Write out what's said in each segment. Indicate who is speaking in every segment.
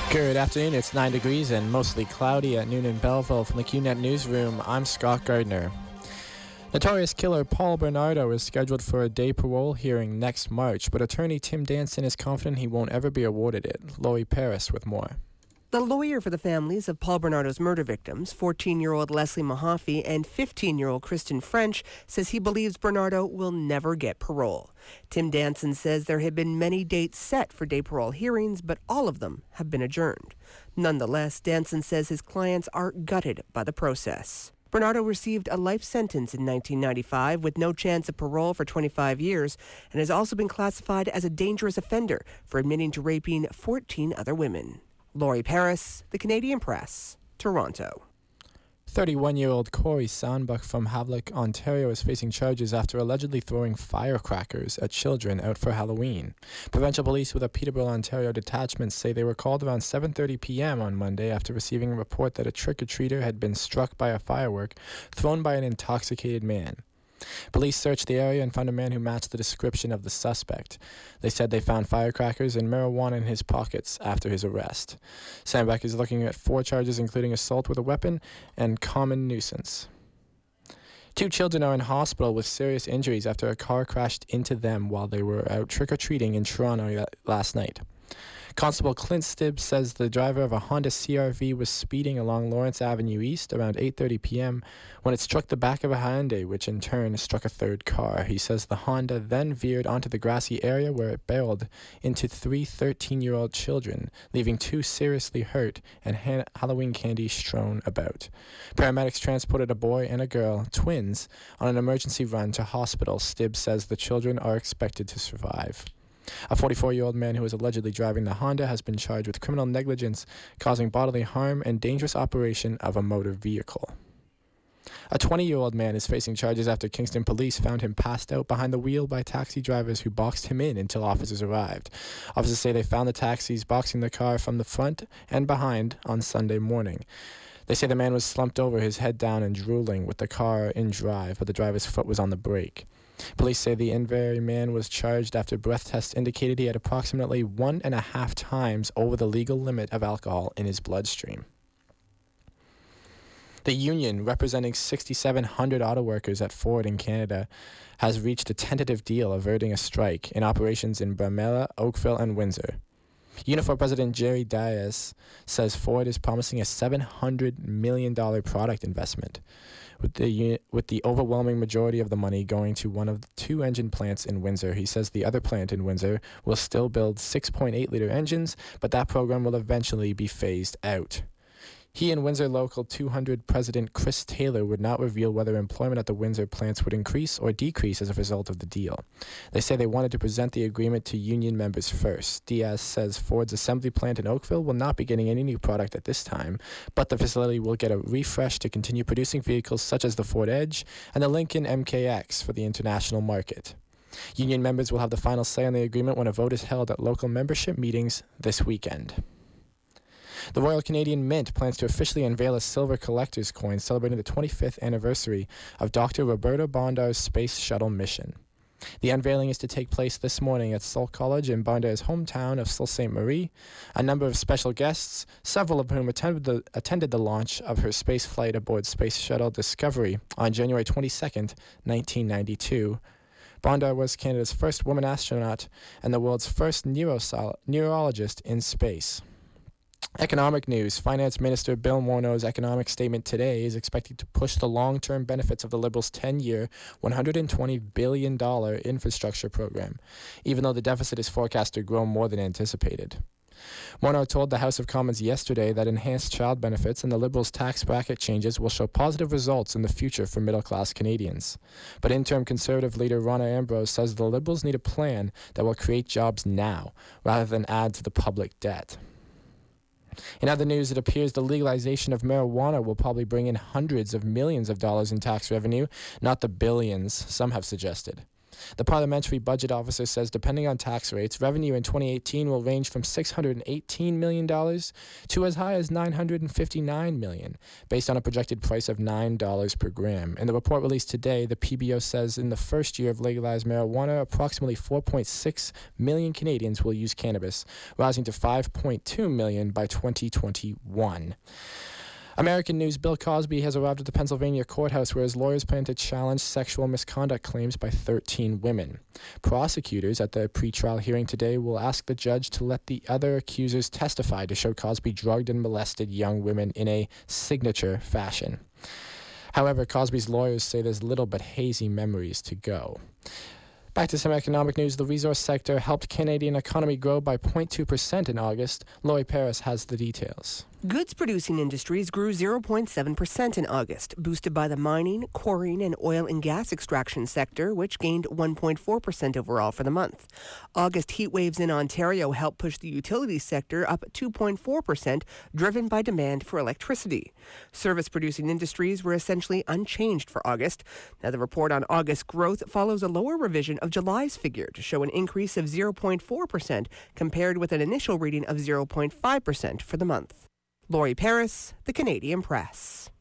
Speaker 1: Good afternoon. It's 9 degrees and mostly cloudy at noon in Belleville. From the QNet Newsroom, I'm Scott Gardner. Notorious killer Paul Bernardo is scheduled for a day parole hearing next March, but attorney Tim Danson is confident he won't ever be awarded it. Lori Paris with more.
Speaker 2: The lawyer for the families of Paul Bernardo's murder victims, 14-year-old Leslie Mahaffey and 15-year-old Kristen French, says he believes Bernardo will never get parole. Tim Danson says there have been many dates set for day parole hearings, but all of them have been adjourned. Nonetheless, Danson says his clients are gutted by the process. Bernardo received a life sentence in 1995 with no chance of parole for 25 years and has also been classified as a dangerous offender for admitting to raping 14 other women. Lori Paris, The Canadian Press, Toronto.
Speaker 1: 31-year-old Corey Sandbuck from Havelock, Ontario is facing charges after allegedly throwing firecrackers at children out for Halloween. Provincial police with a Peterborough, Ontario detachment say they were called around 7:30 p.m. on Monday after receiving a report that a trick-or-treater had been struck by a firework thrown by an intoxicated man. Police searched the area and found a man who matched the description of the suspect. They said they found firecrackers and marijuana in his pockets after his arrest. Sandbeck is looking at 4 charges, including assault with a weapon and common nuisance. 2 children are in hospital with serious injuries after a car crashed into them while they were out trick-or-treating in Toronto last night. Constable Clint Stibbs says the driver of a Honda CR-V was speeding along Lawrence Avenue East around 8:30 p.m. when it struck the back of a Hyundai, which in turn struck a third car. He says the Honda then veered onto the grassy area where it barreled into 3 13-year-old children, leaving 2 seriously hurt and Halloween candy strewn about. Paramedics transported a boy and a girl, twins, on an emergency run to hospital. Stibbs says the children are expected to survive. A 44-year-old man who was allegedly driving the Honda has been charged with criminal negligence, causing bodily harm and dangerous operation of a motor vehicle. A 20-year-old man is facing charges after Kingston police found him passed out behind the wheel by taxi drivers who boxed him in until officers arrived. Officers say they found the taxis boxing the car from the front and behind on Sunday morning. They say the man was slumped over, his head down and drooling with the car in drive, but the driver's foot was on the brake. Police say the Inverary man was charged after breath tests indicated he had approximately 1.5 times over the legal limit of alcohol in his bloodstream. The union, representing 6,700 auto workers at Ford in Canada, has reached a tentative deal averting a strike in operations in Bromella, Oakville, and Windsor. Unifor President Jerry Dias says Ford is promising a $700 million product investment, with the overwhelming majority of the money going to one of the 2 engine plants in Windsor. He says the other plant in Windsor will still build 6.8-liter engines, but that program will eventually be phased out. He and Windsor Local 200 President Chris Taylor would not reveal whether employment at the Windsor plants would increase or decrease as a result of the deal. They say they wanted to present the agreement to union members first. Diaz says Ford's assembly plant in Oakville will not be getting any new product at this time, but the facility will get a refresh to continue producing vehicles such as the Ford Edge and the Lincoln MKX for the international market. Union members will have the final say on the agreement when a vote is held at local membership meetings this weekend. The Royal Canadian Mint plans to officially unveil a silver collector's coin celebrating the 25th anniversary of Dr. Roberta Bondar's space shuttle mission. The unveiling is to take place this morning at Sault College in Bondar's hometown of Sault Ste. Marie. A number of special guests, several of whom attended the launch of her space flight aboard Space Shuttle Discovery on January 22, 1992. Bondar was Canada's first woman astronaut and the world's first neurologist in space. Economic news. Finance Minister Bill Morneau's economic statement today is expected to push the long-term benefits of the Liberals' 10-year, $120 billion infrastructure program, even though the deficit is forecast to grow more than anticipated. Morneau told the House of Commons yesterday that enhanced child benefits and the Liberals' tax bracket changes will show positive results in the future for middle-class Canadians. But interim Conservative leader Rona Ambrose says the Liberals need a plan that will create jobs now, rather than add to the public debt. In other news, it appears the legalization of marijuana will probably bring in hundreds of millions of dollars in tax revenue, not the billions some have suggested. The parliamentary budget officer says depending on tax rates, revenue in 2018 will range from $618 million to as high as $959 million, based on a projected price of $9 per gram. In the report released today, the PBO says in the first year of legalized marijuana, approximately 4.6 million Canadians will use cannabis, rising to 5.2 million by 2021. American News' Bill Cosby has arrived at the Pennsylvania courthouse where his lawyers plan to challenge sexual misconduct claims by 13 women. Prosecutors at the pretrial hearing today will ask the judge to let the other accusers testify to show Cosby drugged and molested young women in a signature fashion. However, Cosby's lawyers say there's little but hazy memories to go. Back to some economic news. The resource sector helped Canadian economy grow by 0.2% in August. Lori Paris has the details.
Speaker 2: Goods-producing industries grew 0.7% in August, boosted by the mining, quarrying, and oil and gas extraction sector, which gained 1.4% overall for the month. August heat waves in Ontario helped push the utility sector up 2.4%, driven by demand for electricity. Service-producing industries were essentially unchanged for August. Now, the report on August growth follows a lower revision of July's figure to show an increase of 0.4% compared with an initial reading of 0.5% for the month. Lori Paris, The Canadian Press.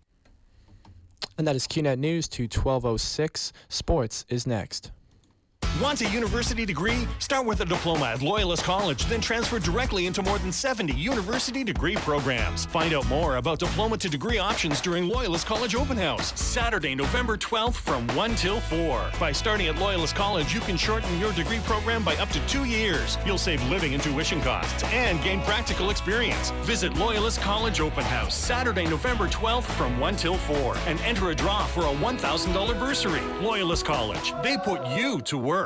Speaker 1: And that is QNet News to 12:06. Sports is next.
Speaker 3: Want a university degree? Start with a diploma at Loyalist College, then transfer directly into more than 70 university degree programs. Find out more about diploma to degree options during Loyalist College Open House, Saturday, November 12th from 1 till 4. By starting at Loyalist College, you can shorten your degree program by up to 2 years. You'll save living and tuition costs and gain practical experience. Visit Loyalist College Open House, Saturday, November 12th from 1 till 4, and enter a draw for a $1,000 bursary. Loyalist College, they put you to work.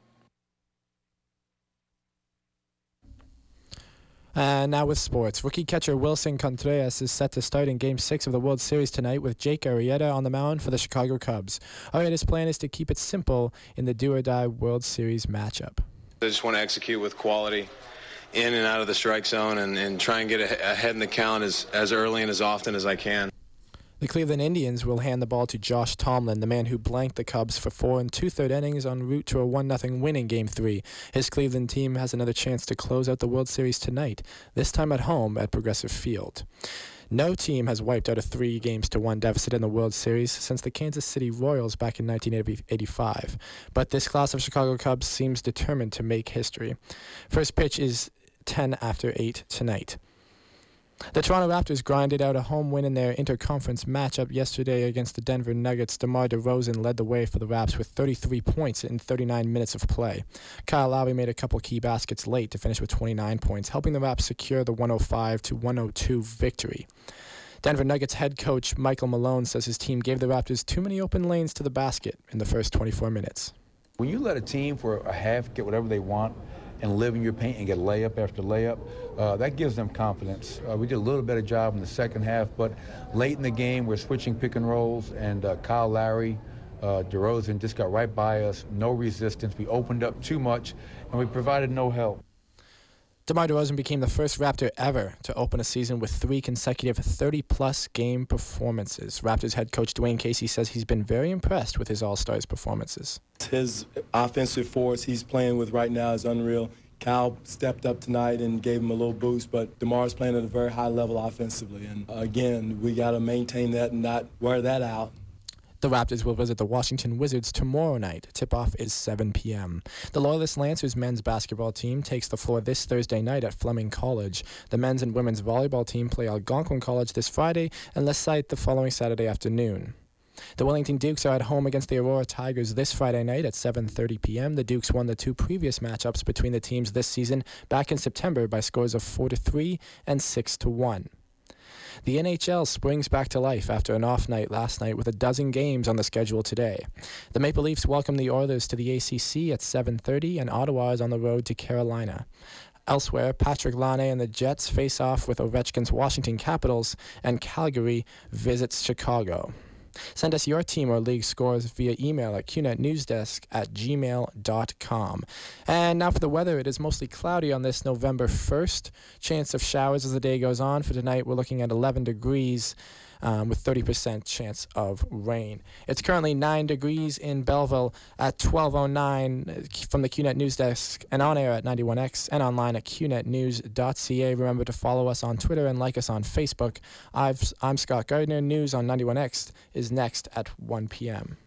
Speaker 1: Now with sports. Rookie catcher Wilson Contreras is set to start in Game 6 of the World Series tonight with Jake Arrieta on the mound for the Chicago Cubs. Arrieta's plan is to keep it simple in the do-or-die World Series matchup.
Speaker 4: I just want to execute with quality in and out of the strike zone and try and get ahead in the count as early and as often as I can.
Speaker 1: The Cleveland Indians will hand the ball to Josh Tomlin, the man who blanked the Cubs for 4 2/3 innings en route to a 1-0 win in Game 3. His Cleveland team has another chance to close out the World Series tonight, this time at home at Progressive Field. No team has wiped out a 3-1 deficit in the World Series since the Kansas City Royals back in 1985. But this class of Chicago Cubs seems determined to make history. First pitch is 10 after 8 tonight. The Toronto Raptors grinded out a home win in their interconference matchup yesterday against the Denver Nuggets. DeMar DeRozan led the way for the Raps with 33 points in 39 minutes of play. Kyle Lowry made a couple key baskets late to finish with 29 points, helping the Raps secure the 105-102 victory. Denver Nuggets head coach Michael Malone says his team gave the Raptors too many open lanes to the basket in the first 24 minutes.
Speaker 5: When you let a team for a half get whatever they want and live in your paint and get layup after layup, that gives them confidence. We did a little better job in the second half, but late in the game, we're switching pick and rolls, and Kyle Lowry, DeRozan just got right by us, no resistance. We opened up too much, and we provided no help.
Speaker 1: DeMar DeRozan became the first Raptor ever to open a season with 3 consecutive 30-plus game performances. Raptors head coach Dwayne Casey says he's been very impressed with his All-Stars performances.
Speaker 6: His offensive force he's playing with right now is unreal. Kyle stepped up tonight and gave him a little boost, but DeMar's playing at a very high level offensively. And again, we got to maintain that and not wear that out.
Speaker 1: The Raptors will visit the Washington Wizards tomorrow night. Tip-off is 7 p.m. The Loyalist Lancers men's basketball team takes the floor this Thursday night at Fleming College. The men's and women's volleyball team play Algonquin College this Friday and Les Site the following Saturday afternoon. The Wellington Dukes are at home against the Aurora Tigers this Friday night at 7:30 p.m. The Dukes won the 2 previous matchups between the teams this season back in September by scores of 4-3 and 6-1. The NHL springs back to life after an off night last night with a dozen games on the schedule today. The Maple Leafs welcome the Oilers to the ACC at 7:30, and Ottawa is on the road to Carolina. Elsewhere, Patrick Laine and the Jets face off with Ovechkin's Washington Capitals, and Calgary visits Chicago. Send us your team or league scores via email at qnetnewsdesk@gmail.com. And now for the weather. It is mostly cloudy on this November 1st. Chance of showers as the day goes on. For tonight, we're looking at 11 degrees. with 30% chance of rain. It's currently 9 degrees in Belleville at 12:09 from the QNet News Desk and on air at 91X and online at qnetnews.ca. Remember to follow us on Twitter and like us on Facebook. I'm Scott Gardner. News on 91X is next at 1 p.m.